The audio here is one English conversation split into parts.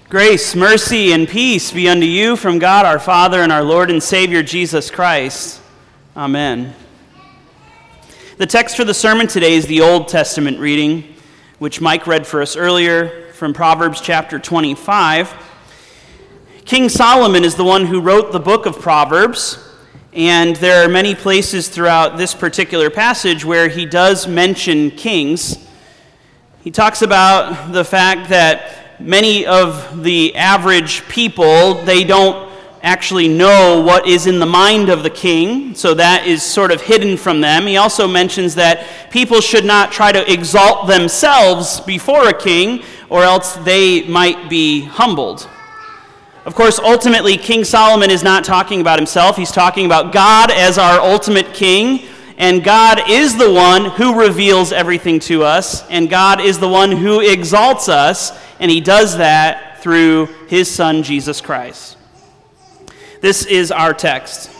Grace, mercy, and peace be unto you from God our Father and our Lord and Savior Jesus Christ. Amen. The text for the sermon today is the Old Testament reading, which Mike read for us earlier from Proverbs chapter 25. King Solomon is the one who wrote the book of Proverbs, and there are many places throughout this particular passage where he does mention kings. He talks about the fact that many of the average people, they don't actually know what is in the mind of the king, so that is sort of hidden from them. He also mentions that people should not try to exalt themselves before a king, or else they might be humbled. Of course, ultimately, King Solomon is not talking about himself. He's talking about God as our ultimate king, and God is the one who reveals everything to us, and God is the one who exalts us, and he does that through his Son, Jesus Christ. This is our text.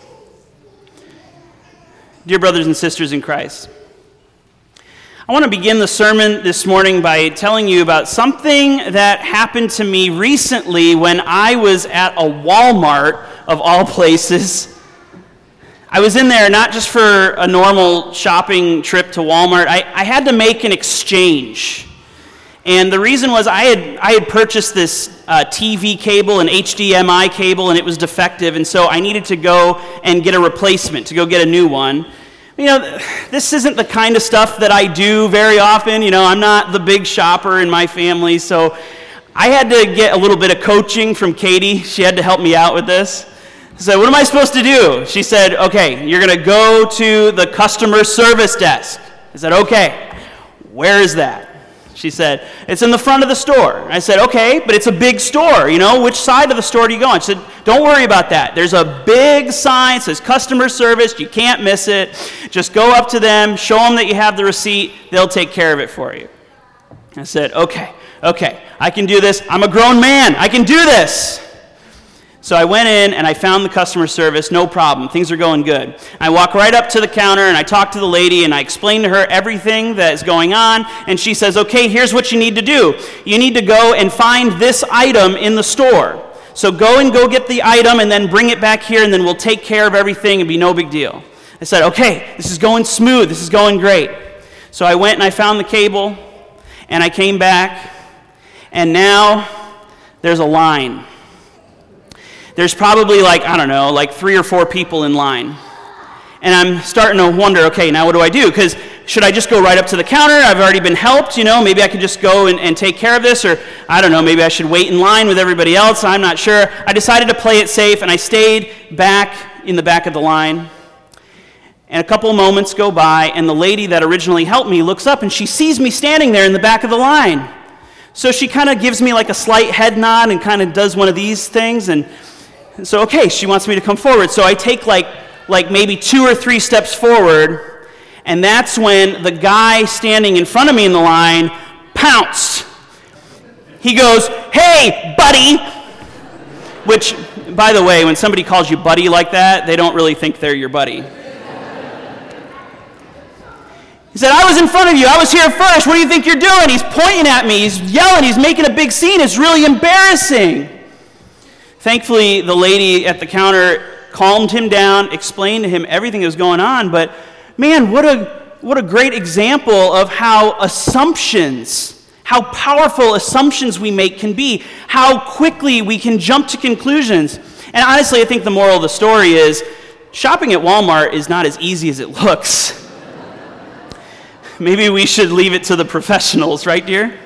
Dear brothers and sisters in Christ, I want to begin the sermon this morning by telling you about something that happened to me recently when I was at a Walmart, of all places. I was in there not just for a normal shopping trip to Walmart. I had to make an exchange. And the reason was I had purchased this TV cable, an HDMI cable, and it was defective, and so I needed to go and get a replacement, to go get a new one. You know, this isn't the kind of stuff that I do very often. You know, I'm not the big shopper in my family, so I had to get a little bit of coaching from Katie. She had to help me out with this. I said, what am I supposed to do? She said, okay, you're going to go to the customer service desk. I said, okay, where is that? She said, it's in the front of the store. I said, okay, but it's a big store, you know, which side of the store do you go on? She said, don't worry about that. There's a big sign that says customer service. You can't miss it. Just go up to them, show them that you have the receipt. They'll take care of it for you. I said, okay, I can do this. I'm a grown man. I can do this. So I went in and I found the customer service, no problem. Things are going good. I walk right up to the counter and I talk to the lady and I explain to her everything that is going on. And she says, okay, here's what you need to do. You need to go and find this item in the store. So go get the item and then bring it back here and then we'll take care of everything. It'll be no big deal. I said, okay, this is going smooth. This is going great. So I went and I found the cable and I came back and now there's a line. There's probably like 3 or 4 people in line. And I'm starting to wonder, okay, now what do I do? Because should I just go right up to the counter? I've already been helped, maybe I can just go and take care of this, or I don't know, maybe I should wait in line with everybody else. I'm not sure. I decided to play it safe, and I stayed back in the back of the line. And a couple of moments go by, and the lady that originally helped me looks up, and she sees me standing there in the back of the line. So she kind of gives me like a slight head nod and kind of does one of these things, and so, okay, she wants me to come forward. So I take like maybe 2 or 3 steps forward, and that's when the guy standing in front of me in the line pounced. He goes, hey, buddy, which, by the way, when somebody calls you buddy like that, they don't really think they're your buddy. He said, I was in front of you. I was here first. What do you think you're doing? He's pointing at me. He's yelling. He's making a big scene. It's really embarrassing. Thankfully, the lady at the counter calmed him down, explained to him everything that was going on, but man, what a great example of how powerful assumptions we make can be, how quickly we can jump to conclusions. And honestly, I think the moral of the story is shopping at Walmart is not as easy as it looks. Maybe we should leave it to the professionals, right, dear?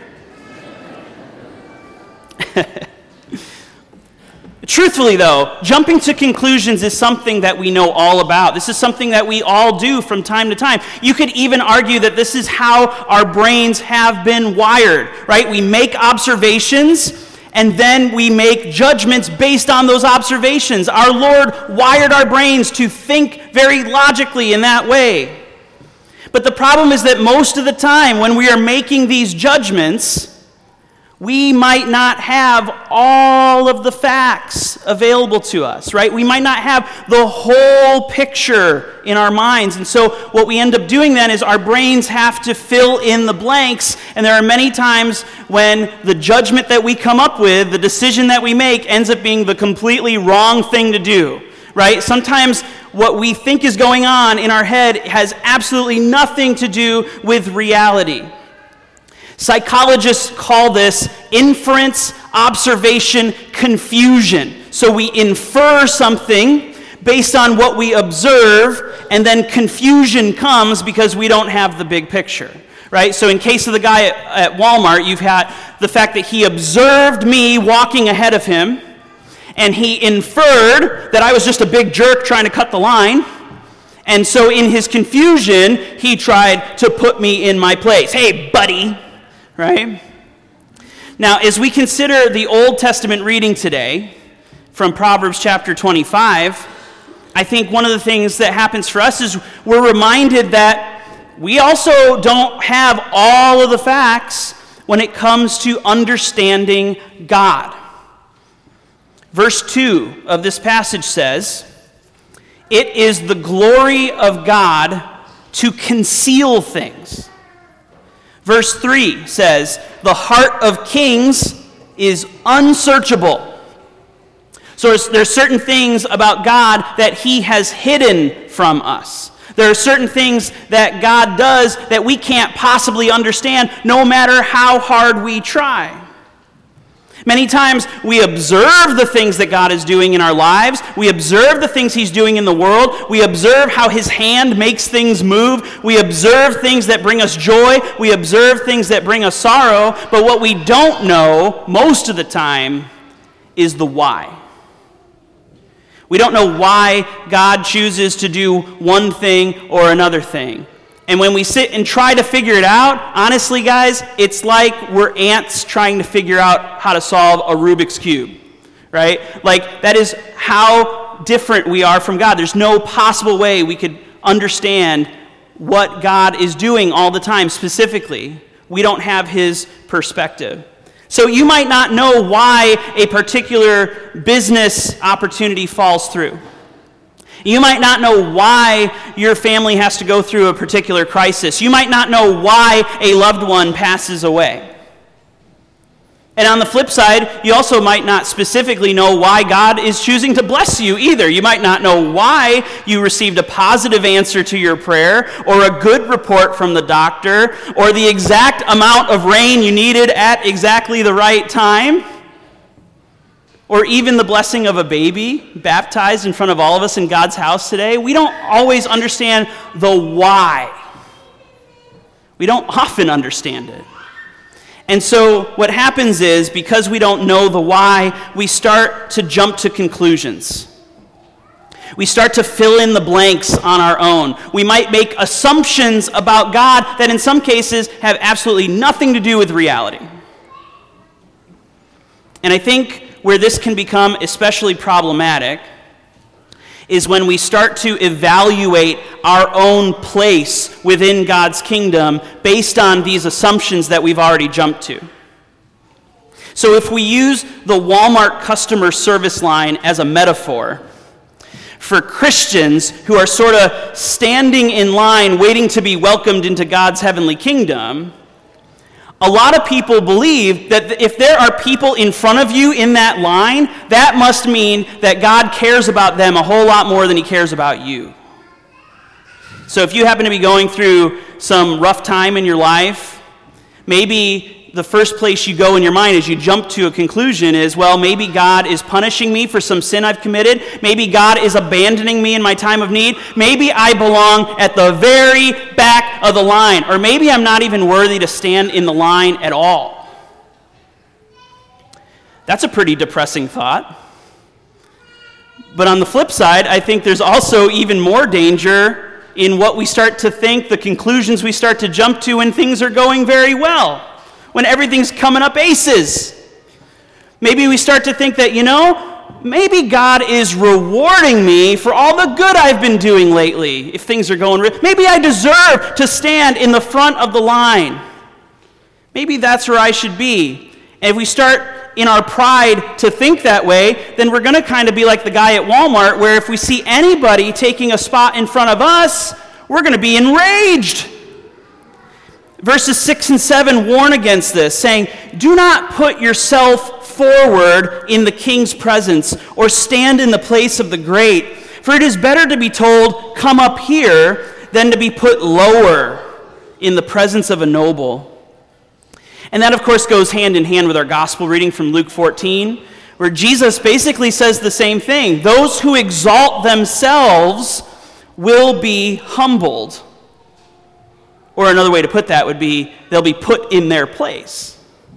Truthfully, though, jumping to conclusions is something that we know all about. This is something that we all do from time to time. You could even argue that this is how our brains have been wired, right? We make observations, and then we make judgments based on those observations. Our Lord wired our brains to think very logically in that way. But the problem is that most of the time when we are making these judgments, We might not have all of the facts available to us, right? We might not have the whole picture in our minds. And so what we end up doing then is our brains have to fill in the blanks. And there are many times when the judgment that we come up with, the decision that we make, ends up being the completely wrong thing to do, right? Sometimes what we think is going on in our head has absolutely nothing to do with reality. Psychologists call this inference, observation, confusion. So we infer something based on what we observe, and then confusion comes because we don't have the big picture, right? So in case of the guy at Walmart, you've had the fact that he observed me walking ahead of him, and he inferred that I was just a big jerk trying to cut the line. And so in his confusion, he tried to put me in my place. Hey, buddy. Right? Now, as we consider the Old Testament reading today from Proverbs chapter 25, I think one of the things that happens for us is we're reminded that we also don't have all of the facts when it comes to understanding God. Verse 2 of this passage says, "It is the glory of God to conceal things." Verse 3 says, "The heart of kings is unsearchable." So there's certain things about God that he has hidden from us. There are certain things that God does that we can't possibly understand no matter how hard we try. Many times we observe the things that God is doing in our lives. We observe the things he's doing in the world. We observe how his hand makes things move. We observe things that bring us joy. We observe things that bring us sorrow. But what we don't know most of the time is the why. We don't know why God chooses to do one thing or another thing. And when we sit and try to figure it out, honestly, guys, it's like we're ants trying to figure out how to solve a Rubik's Cube, right? Like, that is how different we are from God. There's no possible way we could understand what God is doing all the time specifically. We don't have his perspective. So you might not know why a particular business opportunity falls through. You might not know why your family has to go through a particular crisis. You might not know why a loved one passes away. And on the flip side, you also might not specifically know why God is choosing to bless you either. You might not know why you received a positive answer to your prayer, or a good report from the doctor, or the exact amount of rain you needed at exactly the right time, or even the blessing of a baby baptized in front of all of us in God's house today. We don't always understand the why. We don't often understand it. And so what happens is, because we don't know the why, we start to jump to conclusions. We start to fill in the blanks on our own. We might make assumptions about God that in some cases have absolutely nothing to do with reality. And I think where this can become especially problematic is when we start to evaluate our own place within God's kingdom based on these assumptions that we've already jumped to. So if we use the Walmart customer service line as a metaphor for Christians who are sort of standing in line waiting to be welcomed into God's heavenly kingdom, a lot of people believe that if there are people in front of you in that line, that must mean that God cares about them a whole lot more than he cares about you. So if you happen to be going through some rough time in your life, maybe the first place you go in your mind as you jump to a conclusion is, well, maybe God is punishing me for some sin I've committed. Maybe God is abandoning me in my time of need. Maybe I belong at the very back of the line. Or maybe I'm not even worthy to stand in the line at all. That's a pretty depressing thought. But on the flip side, I think there's also even more danger in what we start to think, the conclusions we start to jump to when things are going very well. When everything's coming up aces. Maybe we start to think that, maybe God is rewarding me for all the good I've been doing lately, if things are going maybe I deserve to stand in the front of the line. Maybe that's where I should be. And if we start in our pride to think that way, then we're going to kind of be like the guy at Walmart, where if we see anybody taking a spot in front of us, we're going to be enraged. Verses 6 and 7 warn against this, saying, "Do not put yourself forward in the king's presence, or stand in the place of the great. For it is better to be told, 'Come up here,' than to be put lower in the presence of a noble." And that, of course, goes hand in hand with our gospel reading from Luke 14, where Jesus basically says the same thing. Those who exalt themselves will be humbled. Or another way to put that would be, they'll be put in their place.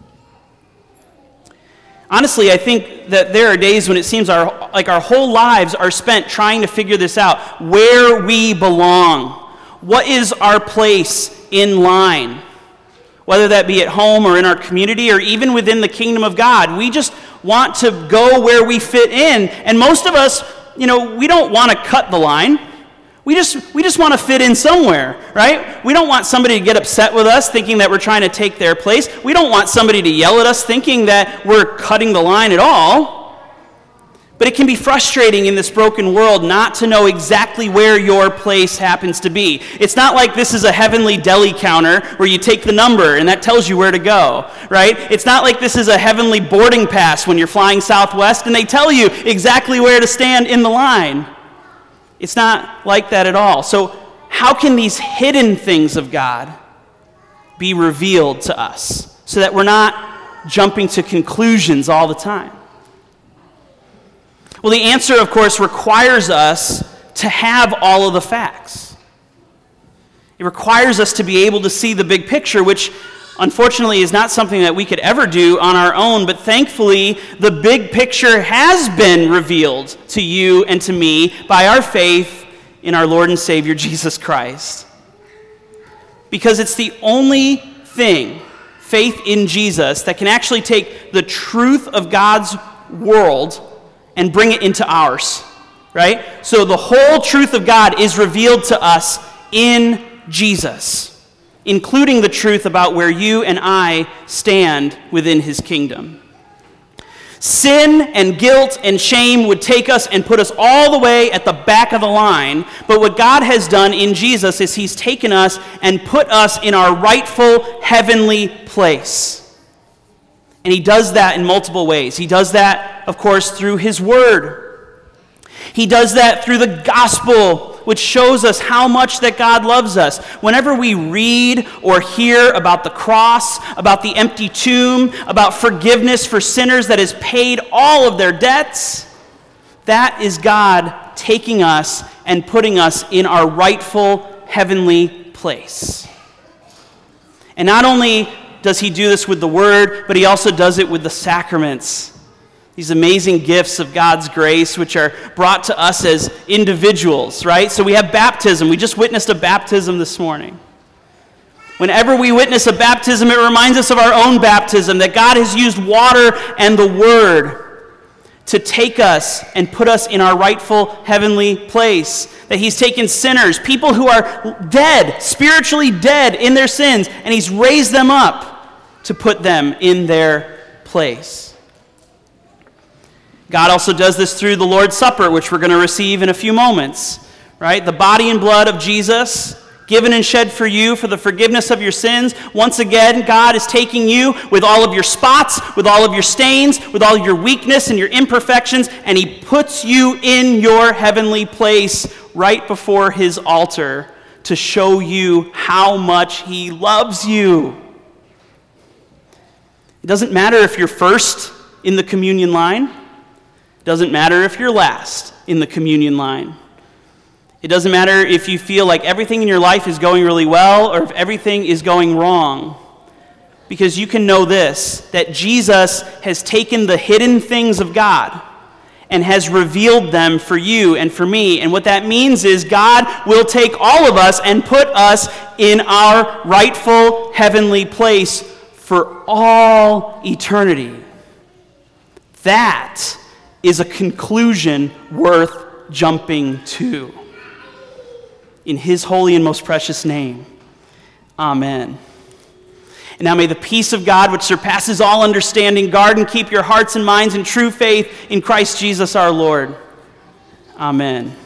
Honestly, I think that there are days when it seems like our whole lives are spent trying to figure this out, where we belong. What is our place in line? Whether that be at home or in our community or even within the kingdom of God. We just want to go where we fit in. And most of us, we don't want to cut the line. We just want to fit in somewhere, right? We don't want somebody to get upset with us thinking that we're trying to take their place. We don't want somebody to yell at us thinking that we're cutting the line at all. But it can be frustrating in this broken world not to know exactly where your place happens to be. It's not like this is a heavenly deli counter where you take the number and that tells you where to go, right? It's not like this is a heavenly boarding pass when you're flying Southwest and they tell you exactly where to stand in the line. It's not like that at all. So how can these hidden things of God be revealed to us so that we're not jumping to conclusions all the time? Well, the answer, of course, requires us to have all of the facts. It requires us to be able to see the big picture, which unfortunately is not something that we could ever do on our own, but thankfully the big picture has been revealed to you and to me by our faith in our Lord and Savior Jesus Christ. Because it's the only thing, faith in Jesus, that can actually take the truth of God's world and bring it into ours, right? So the whole truth of God is revealed to us in Jesus, including the truth about where you and I stand within his kingdom. Sin and guilt and shame would take us and put us all the way at the back of the line, but what God has done in Jesus is he's taken us and put us in our rightful heavenly place. And he does that in multiple ways. He does that, of course, through his word. He does that through the gospel, which shows us how much that God loves us. Whenever we read or hear about the cross, about the empty tomb, about forgiveness for sinners that has paid all of their debts, that is God taking us and putting us in our rightful heavenly place. And not only does he do this with the word, but he also does it with the sacraments. These amazing gifts of God's grace, which are brought to us as individuals, right? So we have baptism. We just witnessed a baptism this morning. Whenever we witness a baptism, it reminds us of our own baptism, that God has used water and the word to take us and put us in our rightful heavenly place. That he's taken sinners, people who are dead, spiritually dead in their sins, and he's raised them up to put them in their place. God also does this through the Lord's Supper, which we're going to receive in a few moments, right? The body and blood of Jesus, given and shed for you for the forgiveness of your sins. Once again, God is taking you with all of your spots, with all of your stains, with all of your weakness and your imperfections, and he puts you in your heavenly place right before his altar to show you how much he loves you. It doesn't matter if you're first in the communion line. It doesn't matter if you're last in the communion line. It doesn't matter if you feel like everything in your life is going really well or if everything is going wrong. Because you can know this, that Jesus has taken the hidden things of God and has revealed them for you and for me. And what that means is God will take all of us and put us in our rightful heavenly place for all eternity. That is a conclusion worth jumping to. In his holy and most precious name, amen. And now may the peace of God, which surpasses all understanding, guard and keep your hearts and minds in true faith in Christ Jesus our Lord. Amen.